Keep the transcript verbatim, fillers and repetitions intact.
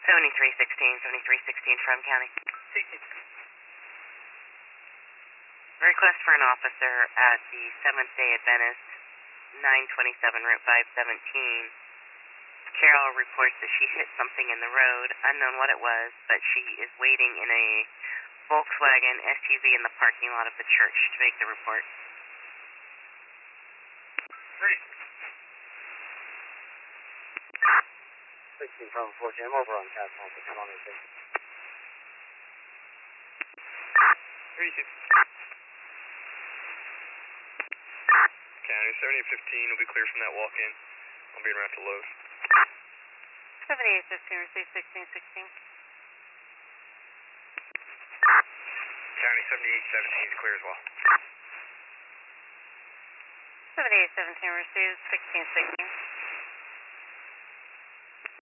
seventy-three sixteen, seventy-three sixteen from County. Request for an officer at the Seventh-day Adventist, nine twenty-seven Route five seventeen. Carol reports that she hit something in the road, unknown what it was, but she is waiting in a Volkswagen S U V in the parking lot of the church to make the report. Three. sixteen from four Jam over on Cat Home, come on, okay. Three two. County seventy fifteen will be clear from that walk-in. I'll be around to load. seventy-eight fifteen, receive sixteen sixteen. County seventy-eight seventeen is clear as well. seventy-eight seventeen, receive sixteen sixteen.